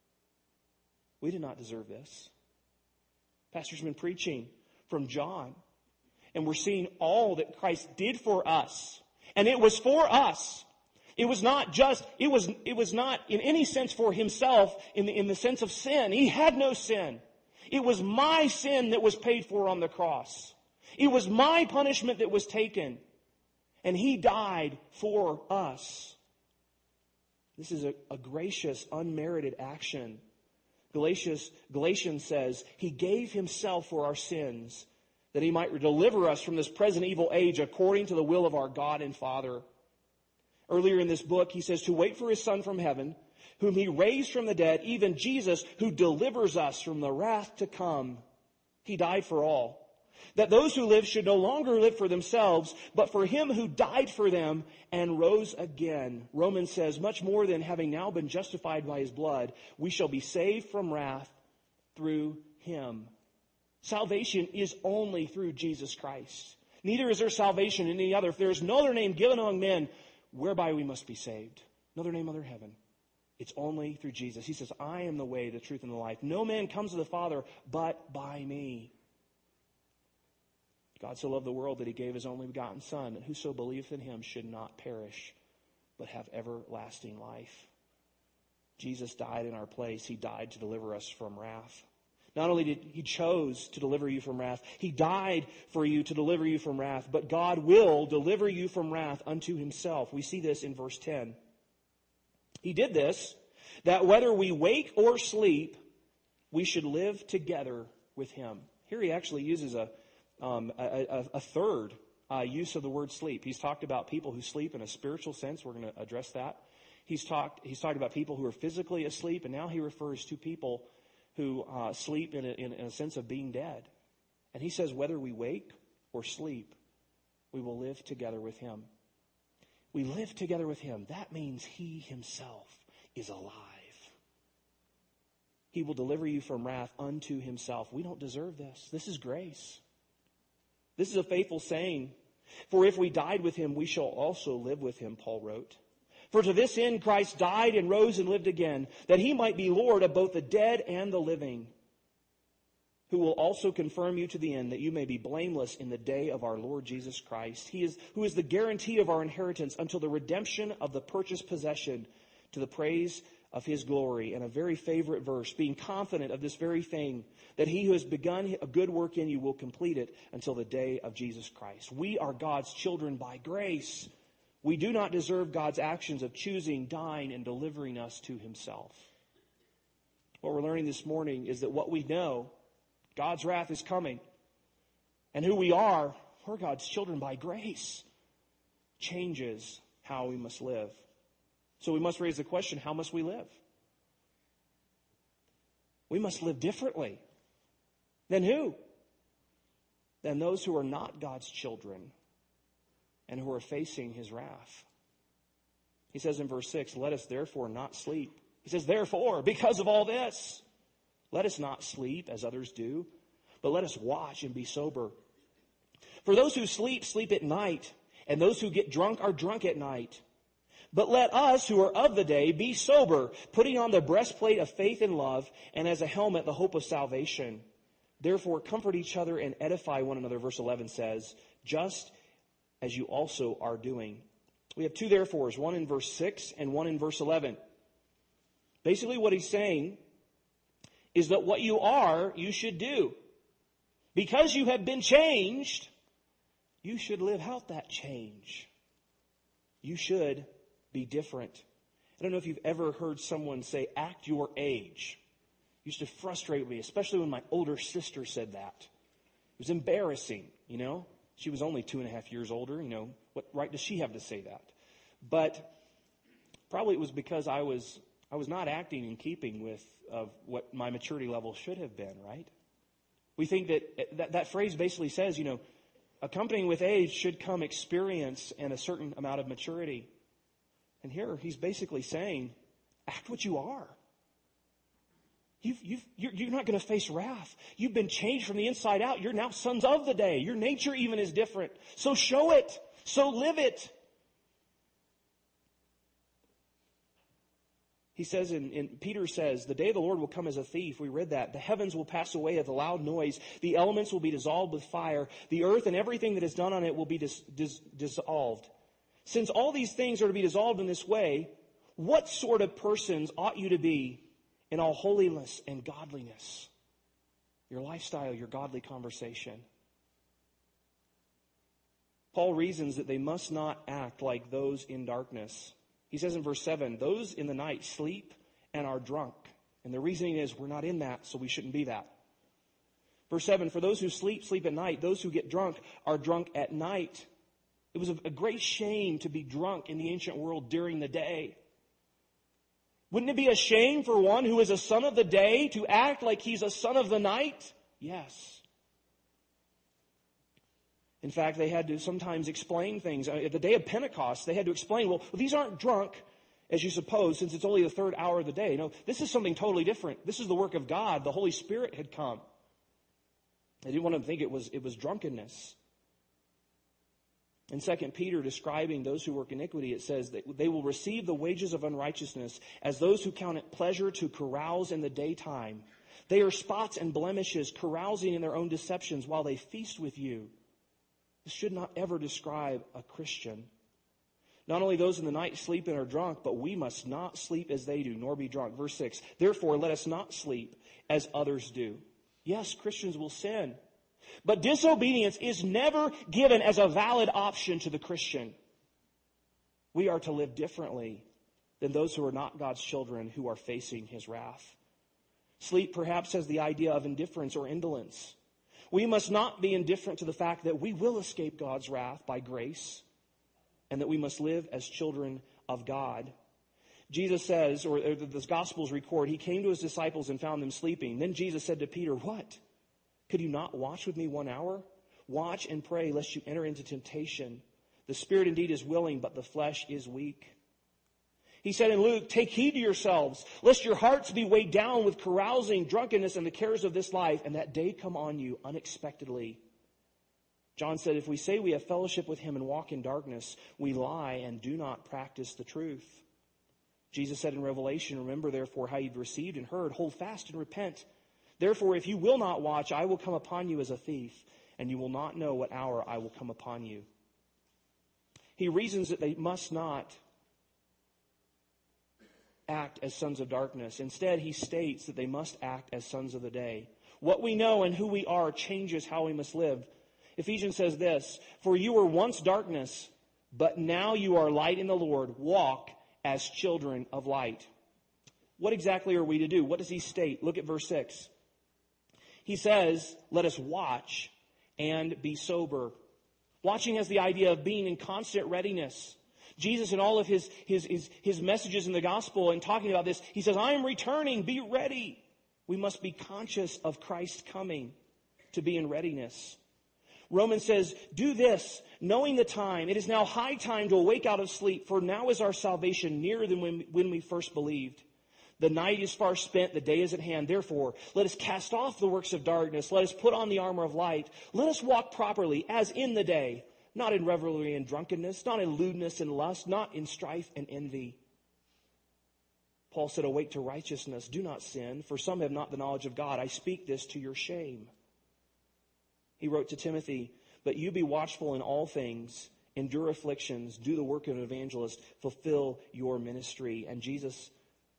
We did not deserve this. Pastor's been preaching from John, and we're seeing all that Christ did for us. And it was for us. It was not just, it was, it was not in any sense for himself in the, in the sense of sin. He had no sin. It was my sin that was paid for on the cross. It was my punishment that was taken. And he died for us. This is a, a gracious, unmerited action. Galatians, Galatians says, he gave himself for our sins, that he might deliver us from this present evil age according to the will of our God and Father. Earlier in this book, he says to wait for his Son from heaven, whom he raised from the dead, even Jesus, who delivers us from the wrath to come. He died for all, that those who live should no longer live for themselves, but for him who died for them and rose again. Romans says, much more than having now been justified by his blood, we shall be saved from wrath through him. Salvation is only through Jesus Christ. Neither is there salvation in any other. If there is no other name given among men whereby we must be saved, no other name under heaven, it's only through Jesus. He says, I am the way, the truth, and the life. No man comes to the Father but by me. God so loved the world that he gave his only begotten Son, that whoso believeth in him should not perish, but have everlasting life. Jesus died in our place. He died to deliver us from wrath. Not only did he chose to deliver you from wrath, he died for you to deliver you from wrath, but God will deliver you from wrath unto himself. We see this in verse ten. He did this, that whether we wake or sleep, we should live together with him. Here he actually uses a, um, a, a, a third uh, use of the word sleep. He's talked about people who sleep in a spiritual sense. We're going to address that. He's talked, he's talked about people who are physically asleep, and now he refers to people who uh, sleep in a, in a sense of being dead. And he says whether we wake or sleep, we will live together with him. We live together with him. That means he himself is alive. He will deliver you from wrath unto himself. We don't deserve this. This is grace. This is a faithful saying. For if we died with him, we shall also live with him, Paul wrote. For to this end Christ died and rose and lived again, that he might be Lord of both the dead and the living, who will also confirm you to the end, that you may be blameless in the day of our Lord Jesus Christ. He is, who is the guarantee of our inheritance until the redemption of the purchased possession, to the praise of his glory. And a very favorite verse, being confident of this very thing, that he who has begun a good work in you will complete it until the day of Jesus Christ. We are God's children by grace. We do not deserve God's actions of choosing, dying, and delivering us to himself. What we're learning this morning is that what we know, God's wrath is coming, and who we are, we're God's children by grace, changes how we must live. So we must raise the question, how must we live? We must live differently. Than who? Than those who are not God's children and who are facing his wrath. He says in verse six, let us therefore not sleep. He says, therefore, because of all this, let us not sleep as others do, but let us watch and be sober. For those who sleep, sleep at night, and those who get drunk are drunk at night. But let us who are of the day be sober, putting on the breastplate of faith and love, and as a helmet the hope of salvation. Therefore comfort each other and edify one another, verse eleven says, just as you also are doing. We have two therefores, one in verse six and one in verse eleven. Basically what he's saying is that what you are, you should do. Because you have been changed, you should live out that change. You should be different. I don't know if you've ever heard someone say, act your age. It used to frustrate me, especially when my older sister said that. It was embarrassing, you know. She was only two and a half years older, you know. What right does she have to say that? But probably it was because I was I was not acting in keeping with of what my maturity level should have been, right? We think that that, that phrase basically says, you know, accompanying with age should come experience and a certain amount of maturity. And here he's basically saying, act what you are. You've, you've, you're, you're not going to face wrath. You've been changed from the inside out. You're now sons of the day. Your nature even is different. So show it. So live it. He says, in, in Peter says, the day of the Lord will come as a thief. We read that. The heavens will pass away with a loud noise. The elements will be dissolved with fire. The earth and everything that is done on it will be dis, dis, dissolved. Since all these things are to be dissolved in this way, what sort of persons ought you to be in all holiness and godliness? Your lifestyle, your godly conversation. Paul reasons that they must not act like those in darkness. He says in verse seven, those in the night sleep and are drunk. And the reasoning is we're not in that, so we shouldn't be that. Verse seven, for those who sleep, sleep at night. Those who get drunk are drunk at night. It was a, a great shame to be drunk in the ancient world during the day. Wouldn't it be a shame for one who is a son of the day to act like he's a son of the night? Yes. In fact, they had to sometimes explain things. At the day of Pentecost, they had to explain, well, these aren't drunk, as you suppose, since it's only the third hour of the day. No, this is something totally different. This is the work of God. The Holy Spirit had come. They didn't want them to think it was, it was drunkenness. In Second Peter, describing those who work iniquity, it says that they will receive the wages of unrighteousness as those who count it pleasure to carouse in the daytime. They are spots and blemishes, carousing in their own deceptions while they feast with you. This should not ever describe a Christian. Not only those in the night sleep and are drunk, but we must not sleep as they do, nor be drunk. Verse six, therefore let us not sleep as others do. Yes, Christians will sin. But disobedience is never given as a valid option to the Christian. We are to live differently than those who are not God's children who are facing his wrath. Sleep perhaps has the idea of indifference or indolence. We must not be indifferent to the fact that we will escape God's wrath by grace and that we must live as children of God. Jesus says, or the Gospels record, he came to his disciples and found them sleeping. Then Jesus said to Peter, "What? Could you not watch with me one hour? Watch and pray lest you enter into temptation. The spirit indeed is willing, but the flesh is weak." He said in Luke, "Take heed to yourselves, lest your hearts be weighed down with carousing, drunkenness, and the cares of this life, and that day come on you unexpectedly." John said, "If we say we have fellowship with him and walk in darkness, we lie and do not practice the truth." Jesus said in Revelation, "Remember therefore how you've received and heard, hold fast and repent. Therefore, if you will not watch, I will come upon you as a thief, and you will not know what hour I will come upon you." He reasons that they must not act as sons of darkness. Instead, he states that they must act as sons of the day. What we know and who we are changes how we must live. Ephesians says this, "For you were once darkness, but now you are light in the Lord. Walk as children of light." What exactly are we to do? What does he state? Look at verse six. He says, "Let us watch and be sober." Watching has the idea of being in constant readiness. Jesus, in all of his, his, his, his messages in the gospel and talking about this, he says, "I am returning, be ready." We must be conscious of Christ's coming to be in readiness. Romans says, "Do this, knowing the time. It is now high time to awake out of sleep, for now is our salvation nearer than when, when we first believed. The night is far spent, the day is at hand. Therefore, let us cast off the works of darkness. Let us put on the armor of light. Let us walk properly, as in the day, not in revelry and drunkenness, not in lewdness and lust, not in strife and envy." Paul said, "Awake to righteousness. Do not sin, for some have not the knowledge of God. I speak this to your shame." He wrote to Timothy, "But you be watchful in all things, endure afflictions, do the work of an evangelist, fulfill your ministry." And Jesus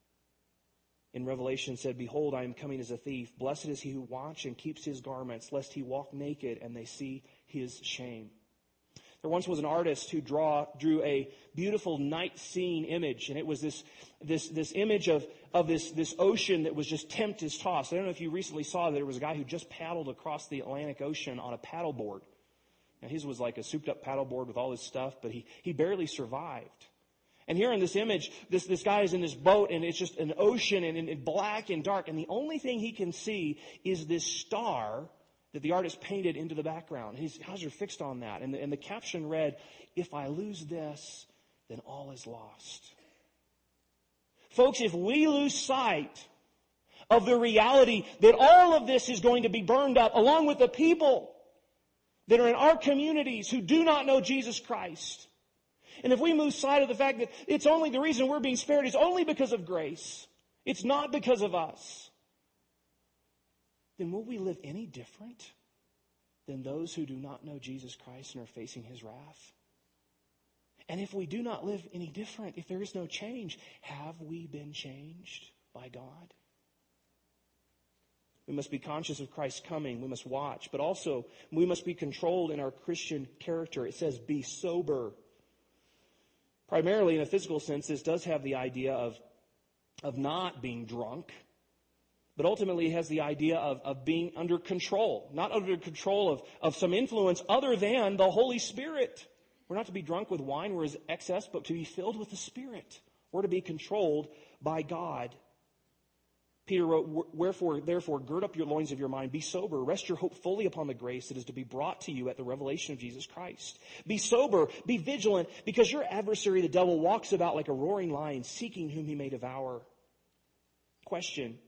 in Revelation said, "Behold, I am coming as a thief. Blessed is he who watches and keeps his garments, lest he walk naked and they see his shame." There once was an artist who draw, drew a beautiful night scene image, and it was this this this image of, of this, this ocean that was just tempest tossed. I don't know if you recently saw that there was a guy who just paddled across the Atlantic Ocean on a paddleboard. Now his was like a souped-up paddleboard with all his stuff, but he, he barely survived. And here in this image, this, this guy is in this boat, and it's just an ocean, and, and, and black and dark, and the only thing he can see is this star that the artist painted into the background. His eyes are fixed on that. And the, and the caption read, "If I lose this, then all is lost." Folks, if we lose sight of the reality that all of this is going to be burned up, along with the people that are in our communities who do not know Jesus Christ, and if we lose sight of the fact that it's only the reason we're being spared is only because of grace, it's not because of us, then will we live any different than those who do not know Jesus Christ and are facing his wrath? And if we do not live any different, if there is no change, have we been changed by God? We must be conscious of Christ's coming. We must watch. But also, we must be controlled in our Christian character. It says, "Be sober." Primarily, in a physical sense, this does have the idea of, of not being drunk. But ultimately, it has the idea of, of being under control. Not under control of, of some influence other than the Holy Spirit. We're not to be drunk with wine where is excess, but to be filled with the Spirit. We're to be controlled by God. Peter wrote, "Wherefore, therefore, gird up your loins of your mind. Be sober. Rest your hope fully upon the grace that is to be brought to you at the revelation of Jesus Christ. Be sober. Be vigilant, because your adversary, the devil, walks about like a roaring lion, seeking whom he may devour." Question: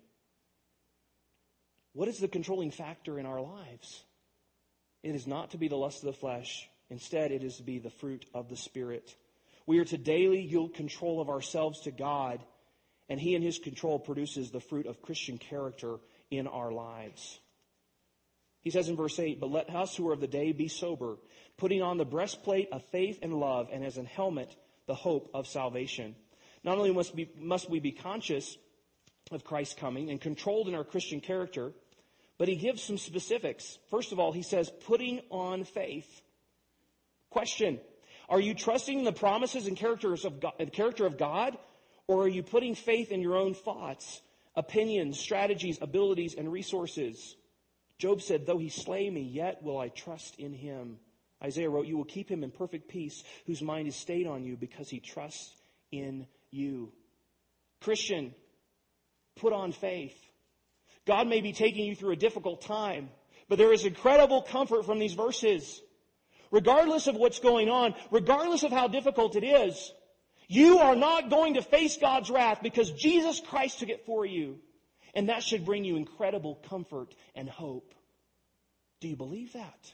what is the controlling factor in our lives? It is not to be the lust of the flesh. Instead, it is to be the fruit of the Spirit. We are to daily yield control of ourselves to God, and he in his control produces the fruit of Christian character in our lives. He says in verse eight, "But let us who are of the day be sober, putting on the breastplate of faith and love, and as an helmet, the hope of salvation." Not only must, be, must we be conscious of Christ's coming and controlled in our Christian character, but he gives some specifics. First of all, he says, putting on faith. Question: are you trusting in the promises and characters of God, the character of God, or are you putting faith in your own thoughts opinions, strategies, abilities, and resources. Job said, though he slay me, yet will I trust in him. Isaiah wrote, you will keep him in perfect peace, whose mind is stayed on you because he trusts in you. Christian, put on faith. God may be taking you through a difficult time, but there is incredible comfort from these verses. Regardless of what's going on, regardless of how difficult it is, you are not going to face God's wrath because Jesus Christ took it for you. And that should bring you incredible comfort and hope. Do you believe that?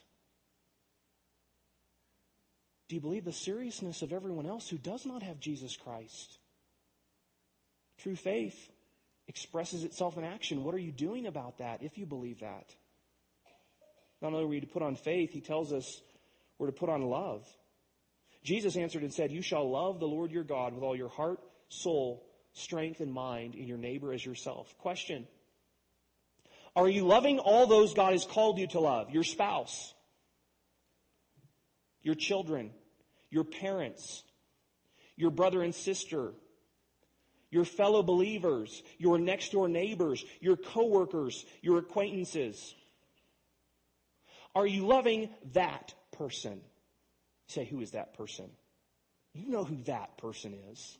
Do you believe the seriousness of everyone else who does not have Jesus Christ? True faith expresses itself in action. What are you doing about that if you believe that? Not only are we to put on faith, he tells us we're to put on love. Jesus answered and said, you shall love the Lord your God with all your heart, soul, strength, and mind, and your neighbor as yourself. Question. Are you loving all those God has called you to love? Your spouse, your children, your parents, your brother and sister, your fellow believers, your next door neighbors, your coworkers, your acquaintances. Are you loving that person? You say, who is that person? You know who that person is.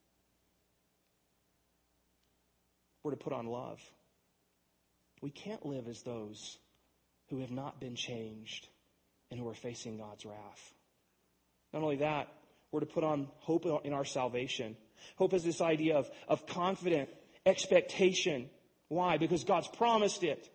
We're to put on love. We can't live as those who have not been changed and who are facing God's wrath. Not only that, we're to put on hope in our salvation. Hope is this idea of, of confident expectation. Why? Because God's promised it.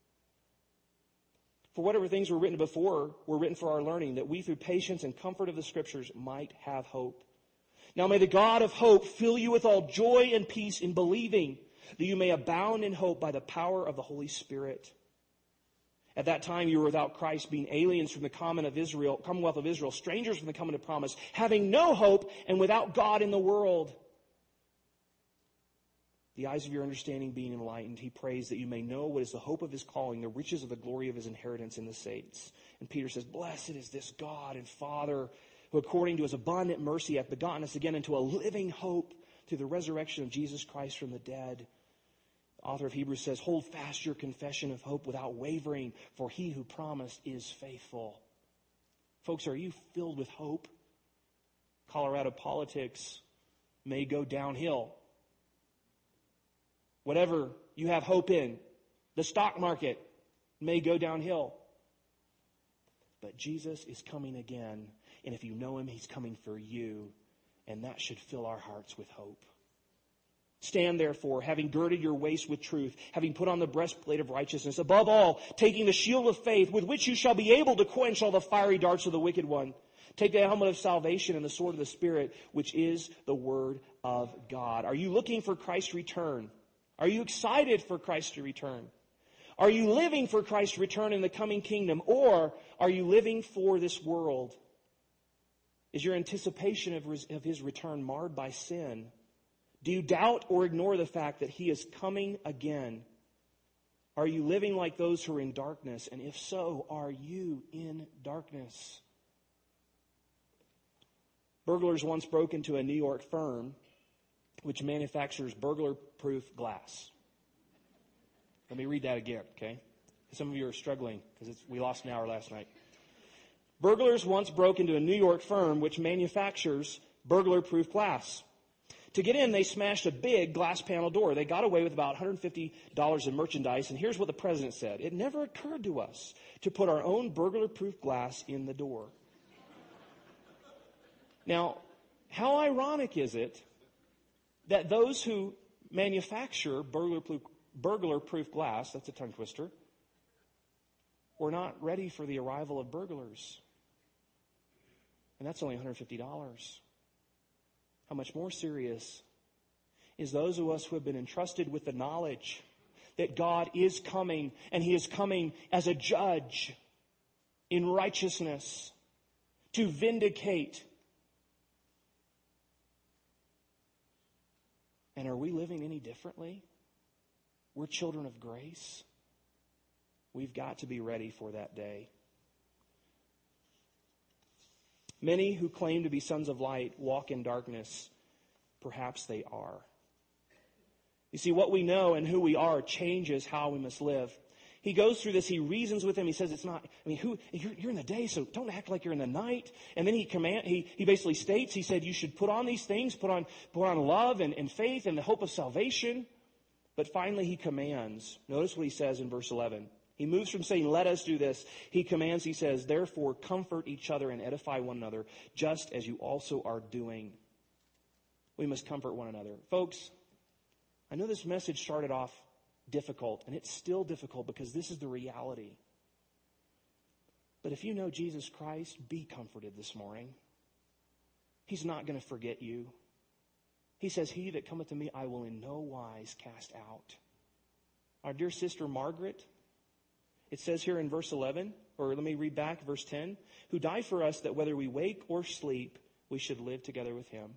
For whatever things were written before were written for our learning, that we through patience and comfort of the Scriptures might have hope. Now may the God of hope fill you with all joy and peace in believing, that you may abound in hope by the power of the Holy Spirit. At that time you were without Christ, being aliens from the common of Israel, commonwealth of Israel, strangers from the covenant of promise, having no hope and without God in the world. The eyes of your understanding being enlightened, he prays that you may know what is the hope of his calling, the riches of the glory of his inheritance in the saints. And Peter says, blessed is this God and Father, who according to his abundant mercy hath begotten us again into a living hope through the resurrection of Jesus Christ from the dead. The author of Hebrews says, hold fast your confession of hope without wavering, for he who promised is faithful. Folks, are you filled with hope? Colorado politics may go downhill. Whatever you have hope in, the stock market may go downhill. But Jesus is coming again, and if you know him, he's coming for you, and that should fill our hearts with hope. Stand therefore, having girded your waist with truth, having put on the breastplate of righteousness, above all, taking the shield of faith, with which you shall be able to quench all the fiery darts of the wicked one. Take the helmet of salvation and the sword of the Spirit, which is the word of God. Are you looking for Christ's return? Are you excited for Christ to return? Are you living for Christ's return in the coming kingdom? Or are you living for this world? Is your anticipation of his, of his return marred by sin? Do you doubt or ignore the fact that he is coming again? Are you living like those who are in darkness? And if so, are you in darkness? Burglars once broke into a New York firm which manufactures burglar-proof glass. Let me read that again, okay? Some of you are struggling because we lost an hour last night. Burglars once broke into a New York firm which manufactures burglar-proof glass. To get in, they smashed a big glass panel door. They got away with about one hundred fifty dollars in merchandise, and here's what the president said. It never occurred to us to put our own burglar-proof glass in the door. Now, how ironic is it that those who manufacture burglar-proof, burglar-proof glass, that's a tongue twister, were not ready for the arrival of burglars. And that's only one hundred fifty dollars. How much more serious is those of us who have been entrusted with the knowledge that God is coming, and he is coming as a judge in righteousness to vindicate. And are we living any differently? We're children of grace. We've got to be ready for that day. Many who claim to be sons of light walk in darkness. Perhaps they are. You see, what we know and who we are changes how we must live. He goes through this. He reasons with him. He says, it's not, I mean, who, you're, you're in the day, so don't act like you're in the night. And then he command, he, he basically states, he said, you should put on these things, put on, put on love and, and faith and the hope of salvation. But finally he commands. Notice what he says in verse eleven. He moves from saying, let us do this. He commands, he says, therefore comfort each other and edify one another, just as you also are doing. We must comfort one another. Folks, I know this message started off difficult, and it's still difficult because this is the reality. But if you know Jesus Christ, be comforted this morning. He's not going to forget you. He says, he that cometh to me, I will in no wise cast out. Our dear sister Margaret, it says here in verse eleven, or let me read back verse ten, who died for us that whether we wake or sleep, we should live together with him.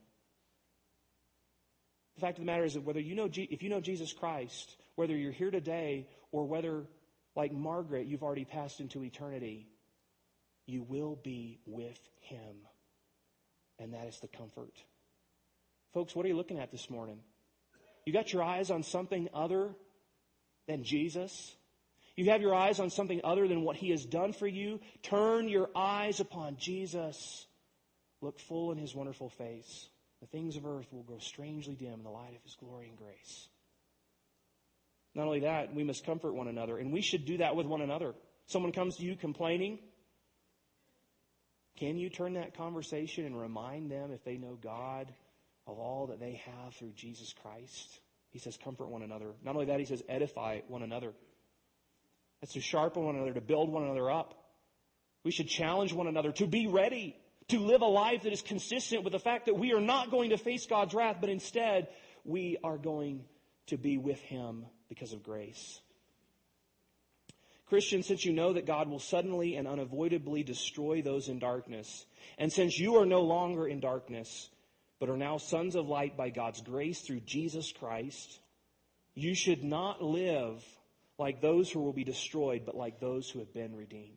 The fact of the matter is that whether you know, if you know Jesus Christ, whether you're here today or whether, like Margaret, you've already passed into eternity, you will be with him. And that is the comfort. Folks, what are you looking at this morning? You got your eyes on something other than Jesus? You have your eyes on something other than what he has done for you? Turn your eyes upon Jesus. Look full in his wonderful face. The things of earth will grow strangely dim in the light of his glory and grace. Not only that, we must comfort one another, and we should do that with one another. Someone comes to you complaining. Can you turn that conversation and remind them, if they know God, of all that they have through Jesus Christ? He says, comfort one another. Not only that, he says, edify one another. That's to sharpen one another, to build one another up. We should challenge one another to be ready, to live a life that is consistent with the fact that we are not going to face God's wrath, but instead we are going to be with him because of grace. Christians, since you know that God will suddenly and unavoidably destroy those in darkness, and since you are no longer in darkness, but are now sons of light by God's grace through Jesus Christ, you should not live like those who will be destroyed, but like those who have been redeemed.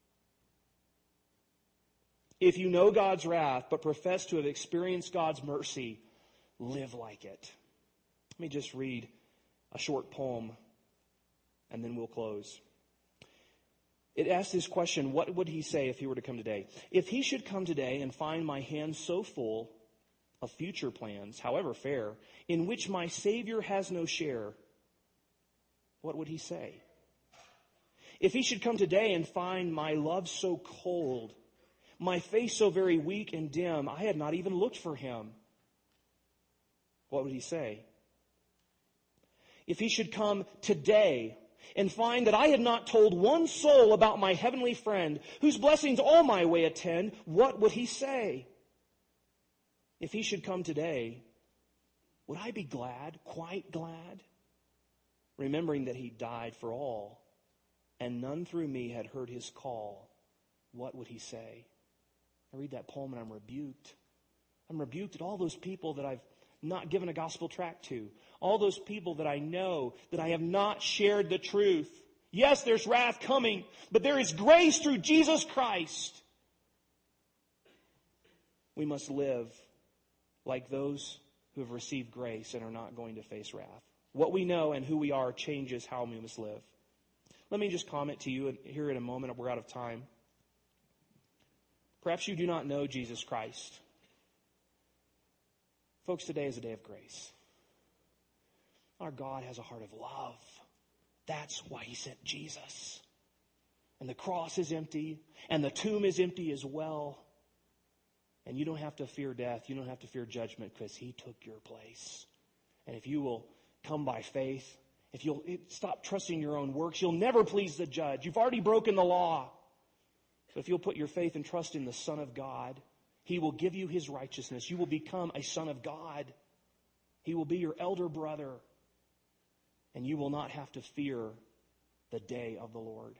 If you know God's wrath, but profess to have experienced God's mercy, live like it. Let me just read a short poem, and then we'll close. It asks this question, what would he say if he were to come today? If he should come today and find my hands so full of future plans, however fair, in which my Savior has no share, what would he say? If he should come today and find my love so cold, my face so very weak and dim, I had not even looked for him, what would he say? If he should come today and find that I had not told one soul about my heavenly friend, whose blessings all my way attend, what would he say? If he should come today, would I be glad, quite glad, remembering that he died for all, and none through me had heard his call, what would he say? I read that poem and I'm rebuked. I'm rebuked at all those people that I've not given a gospel tract to. All those people that I know that I have not shared the truth. Yes, there's wrath coming, but there is grace through Jesus Christ. We must live like those who have received grace and are not going to face wrath. What we know and who we are changes how we must live. Let me just comment to you here in a moment. We're out of time. Perhaps you do not know Jesus Christ. Folks, today is a day of grace. Our God has a heart of love. That's why he sent Jesus. And the cross is empty, and the tomb is empty as well. And you don't have to fear death. You don't have to fear judgment because he took your place. And if you will come by faith, if you'll stop trusting your own works, you'll never please the judge. You've already broken the law. But if you'll put your faith and trust in the Son of God, he will give you his righteousness. You will become a son of God. He will be your elder brother. And you will not have to fear the day of the Lord.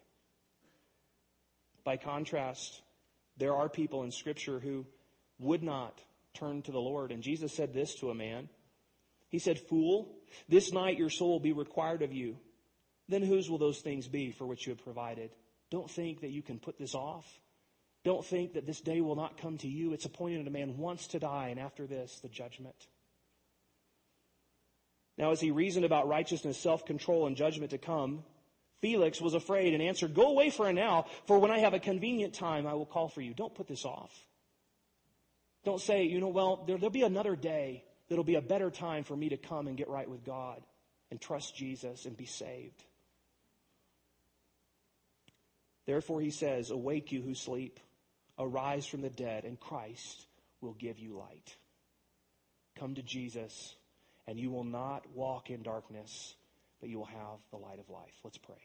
By contrast, there are people in Scripture who would not turn to the Lord. And Jesus said this to a man. He said, "Fool, this night your soul will be required of you. Then whose will those things be for which you have provided? Don't think that you can put this off. Don't think that this day will not come to you. It's appointed a man once to die, and after this, the judgment." Now as he reasoned about righteousness, self-control, and judgment to come, Felix was afraid and answered, "Go away for now, for when I have a convenient time, I will call for you." Don't put this off. Don't say, you know, well, there, there'll be another day that'll be a better time for me to come and get right with God and trust Jesus and be saved. Therefore he says, "Awake you who sleep, arise from the dead, and Christ will give you light." Come to Jesus, and you will not walk in darkness, but you will have the light of life. Let's pray.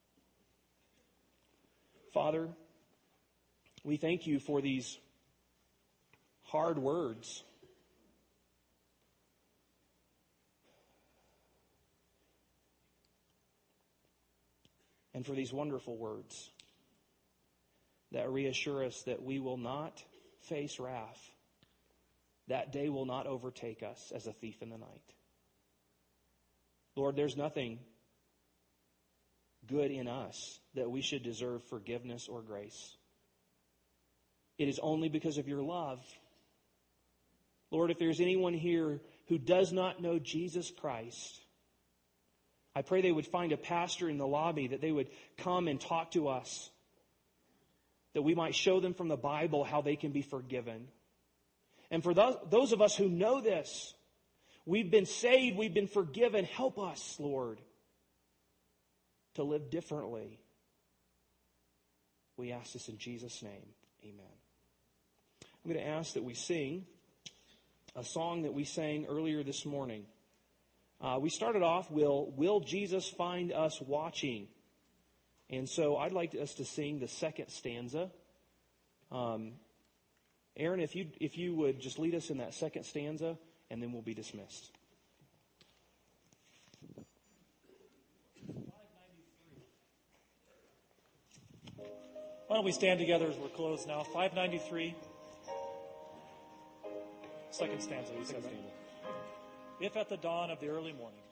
Father, we thank you for these hard words. And for these wonderful words that reassure us that we will not face wrath. That day will not overtake us as a thief in the night. Lord, there's nothing good in us that we should deserve forgiveness or grace. It is only because of your love. Lord, if there's anyone here who does not know Jesus Christ, I pray they would find a pastor in the lobby, that they would come and talk to us, that we might show them from the Bible how they can be forgiven. And for those, those of us who know this, we've been saved, we've been forgiven. Help us, Lord, to live differently. We ask this in Jesus' name. Amen. I'm going to ask that we sing a song that we sang earlier this morning. Uh, we started off, will, will Jesus find us watching? And so I'd like us to sing the second stanza. Um, Aaron, if you if you would just lead us in that second stanza, and then we'll be dismissed. Why don't we stand together as we're closed now? five ninety-three. Second stanza, we said, right? If at the dawn of the early morning